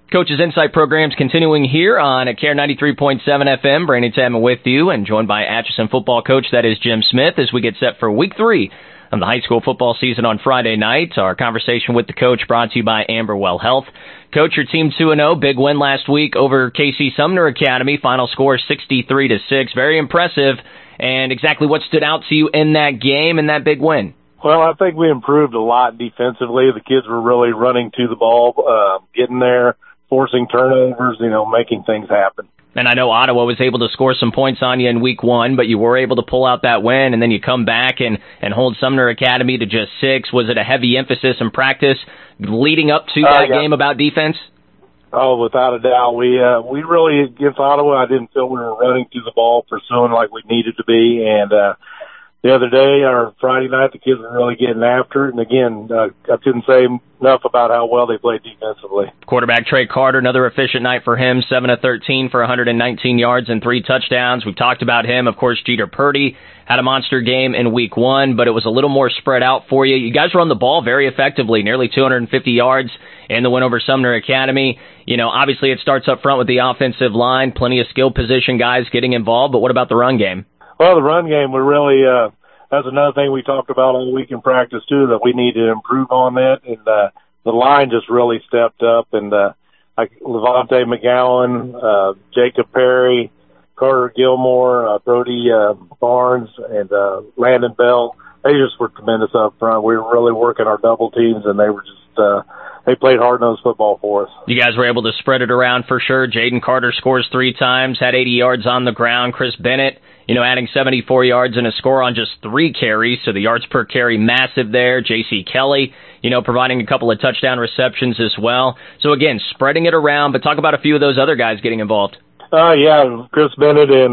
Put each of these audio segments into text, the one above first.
Coach's Insight program's continuing here on Care 93.7 FM. Brandon Chapman with you and joined by Atchison football coach, that is Jim Smith, as we get set for week 3 of the high school football season on Friday night. Our conversation with the coach brought to you by Amberwell Health. Coach, your team 2-0, big win last week over KC Sumner Academy. Final score 63-6. Very impressive. And exactly what stood out to you in that game and that big win? Well, I think we improved a lot defensively. The kids were really running to the ball, getting there, forcing turnovers, making things happen. And I know Ottawa was able to score some points on you in week 1, but you were able to pull out that win, and then you come back and hold Sumner Academy to just 6. Was it a heavy emphasis in practice leading up to that game about defense? Oh, without a doubt. We really, against Ottawa, I didn't feel we were running to the ball, pursuing like we needed to be, and the other day, or Friday night, the kids were really getting after it. And again, I couldn't say enough about how well they played defensively. Quarterback Trey Carter, another efficient night for him, 7 of 13 for 119 yards and 3 touchdowns. We've talked about him. Of course, Jeter Purdy had a monster game in week 1, but it was a little more spread out for you. You guys run the ball very effectively, nearly 250 yards in the win over Sumner Academy. Obviously it starts up front with the offensive line, plenty of skill position guys getting involved, but what about the run game? Well, the run game, we really, that's another thing we talked about all week in practice, too, that we need to improve on that. And the line just really stepped up. And like Levante McGowan, Jacob Perry, Carter Gilmore, Brody Barnes, and Landon Bell, they just were tremendous up front. We were really working our double teams, and they were just they played hard-nosed football for us. You guys were able to spread it around for sure. Jaden Carter scores 3 times, had 80 yards on the ground. Chris Bennett, adding 74 yards and a score on just 3 carries, so the yards per carry massive there. J.C. Kelly, providing a couple of touchdown receptions as well. So again, spreading it around, but talk about a few of those other guys getting involved. Yeah, Chris Bennett and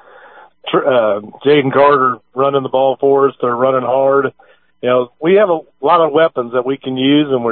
Jaden Carter running the ball for us. They're running hard. We have a lot of weapons that we can use, and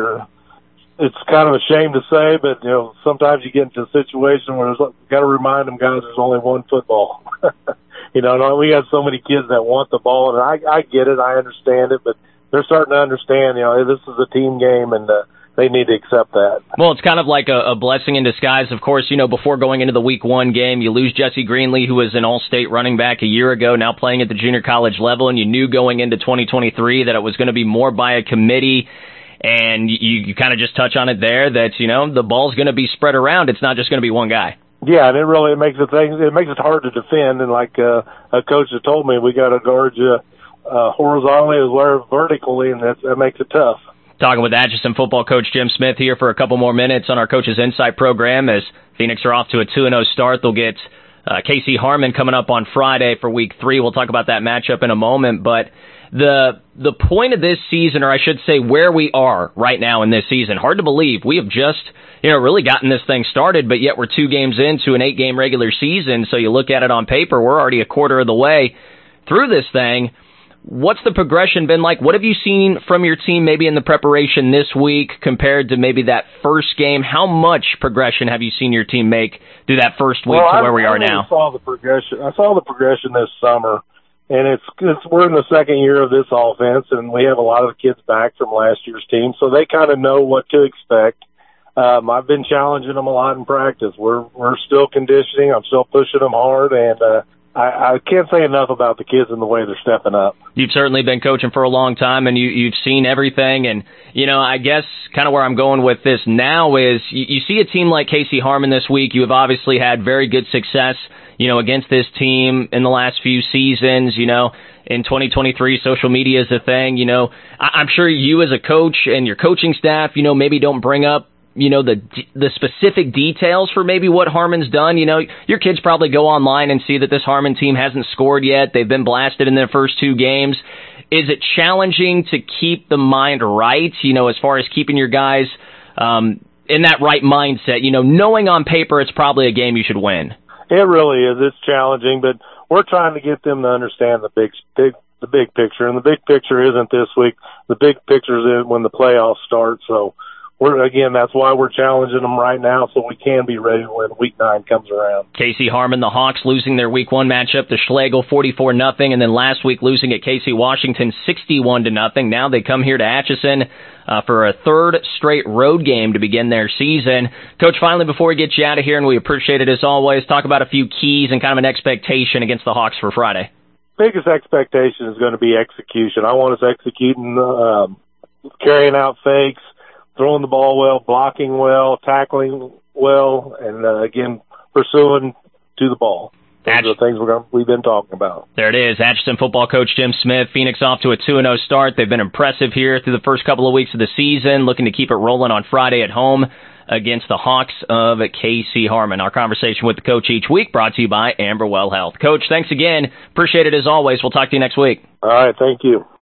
it's kind of a shame to say, but, sometimes you get into a situation where you got to remind them guys there's only one football. We got so many kids that want the ball, and I get it, I understand it, but they're starting to understand, this is a team game, and they need to accept that. Well, it's kind of like a blessing in disguise. Of course, before going into the week 1 game, you lose Jesse Greenlee, who was an all-state running back a year ago, now playing at the junior college level, and you knew going into 2023 that it was going to be more by a committee. And you kind of just touch on it there that, the ball's going to be spread around. It's not just going to be one guy. Yeah, and it makes it hard to defend. And like a coach has told me, we got to guard you horizontally as well as vertically, and that makes it tough. Talking with Atchison football coach Jim Smith here for a couple more minutes on our Coach's Insight program as Phoenix are off to a 2-0 start. They'll get KC Harmon coming up on Friday for week 3. We'll talk about that matchup in a moment, but the point of this season, or I should say where we are right now in this season, hard to believe. We have just, really gotten this thing started, but yet we're 2 games into an 8-game regular season. So you look at it on paper, we're already a quarter of the way through this thing. What's the progression been like? What have you seen from your team maybe in the preparation this week compared to maybe that first game? How much progression have you seen your team make through that first week to where we are now? I saw the progression this summer. And we're in the second year of this offense, and we have a lot of the kids back from last year's team, so they kind of know what to expect. I've been challenging them a lot in practice. We're still conditioning. I'm still pushing them hard, and I can't say enough about the kids and the way they're stepping up. You've certainly been coaching for a long time, and you've seen everything. And, I guess kind of where I'm going with this now is you see a team like KC Harmon this week. You have obviously had very good success, against this team in the last few seasons. In 2023, social media is a thing. I'm sure you as a coach and your coaching staff, maybe don't bring up the specific details for maybe what Harmon's done. Your kids probably go online and see that this Harmon team hasn't scored yet. They've been blasted in their first 2 games. Is it challenging to keep the mind right, as far as keeping your guys in that right mindset, knowing on paper it's probably a game you should win? It really is. It's challenging, but we're trying to get them to understand the big picture. And the big picture isn't this week. The big picture is when the playoffs start. So that's why we're challenging them right now, so we can be ready when Week 9 comes around. Casey Harmon, the Hawks losing their Week 1 matchup to Schlegel 44-0, and then last week losing at Casey Washington 61-0. Now they come here to Atchison for a third straight road game to begin their season. Coach, finally, before we get you out of here, and we appreciate it as always, talk about a few keys and kind of an expectation against the Hawks for Friday. Biggest expectation is going to be execution. I want us executing, carrying out fakes, throwing the ball well, blocking well, tackling well, and again, pursuing to the ball. Those are the things we've been talking about. There it is. Atchison football coach Jim Smith. Phoenix off to a 2-0 start. They've been impressive here through the first couple of weeks of the season, looking to keep it rolling on Friday at home against the Hawks of Casey Harmon. Our conversation with the coach each week brought to you by Amberwell Health. Coach, thanks again. Appreciate it as always. We'll talk to you next week. All right. Thank you.